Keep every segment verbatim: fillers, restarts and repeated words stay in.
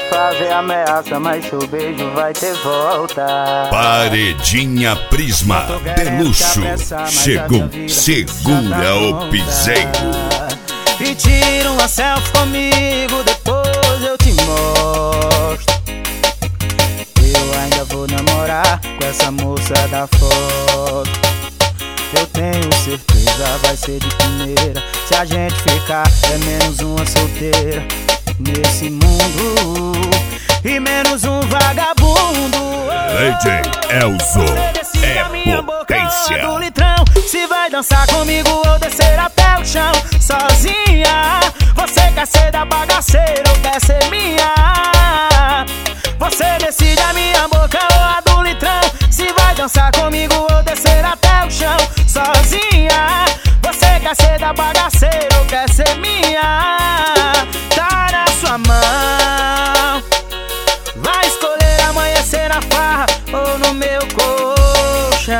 fazer ameaça, mas seu beijo vai ter volta. Paredinha Prisma de luxo chegou, segura o piseiro. E tira uma selfie comigo, depois eu te mostro. Eu ainda vou namorar com essa moça da foto. Eu tenho certeza, vai ser de primeira. Se a gente ficar, é menos uma solteira nesse mundo e menos um vagabundo. Lady Elzo é potência. Do litrão, se vai dançar comigo ou descer até o chão sozinha. Você quer ser da bagaceira ou quer ser minha? Você decide, a minha boca ou a do litrão. Se vai dançar comigo ou descer até o chão sozinha. Você quer ser da bagaceira ou quer ser minha? Tá na sua mão. Vai escolher amanhecer na farra ou no meu colchão.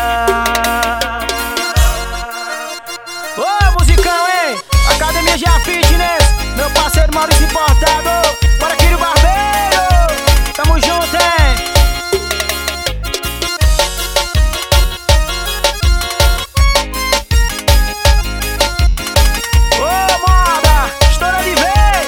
Ô musicão, hein? Academia G A Fitness, meu parceiro Maurício Importador. Bora aqui no barbeiro, tamo junto, hein? Ô moda, estoura de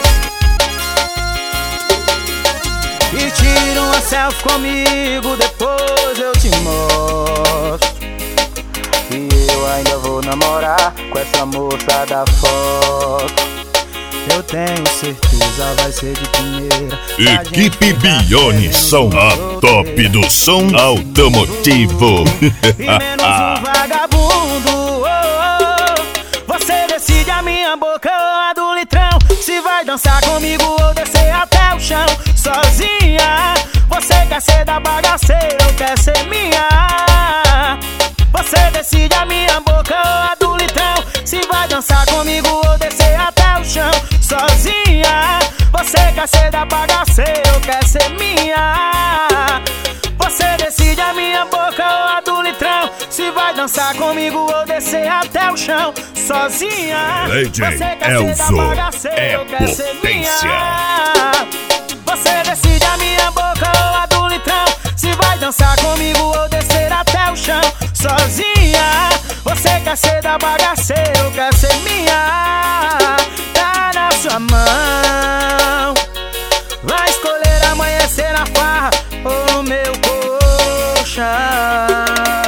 vez. E tira uma selfie comigo, depois eu te mostro. E eu ainda vou namorar com essa moça da foto. Eu tenho certeza, vai ser de primeira. Equipe Bione, som a top do som automotivo. E menos um vagabundo. Oh, oh. Você decide, a minha boca ou a do litrão. Se vai dançar comigo ou descer até o chão sozinha. Você quer ser da bagaceira ou quer ser minha? Você decide, a minha boca ou a do litrão. Se vai dançar comigo ou descer até o chão sozinha. Você quer ser da bagaceira ou quer ser minha? Você decide, a minha boca ou a do litrão. Se vai dançar comigo ou descer até o chão sozinha. Lady Você quer Elzo ser da bagaceira é ou quer ser potência. minha? Você decide, a minha boca ou a do litrão. Se vai dançar comigo ou descer até o chão sozinha. Você quer ser da bagaceira ou quer ser minha? Tá na sua mão. Vai escolher amanhecer na farra ou no meu colchão.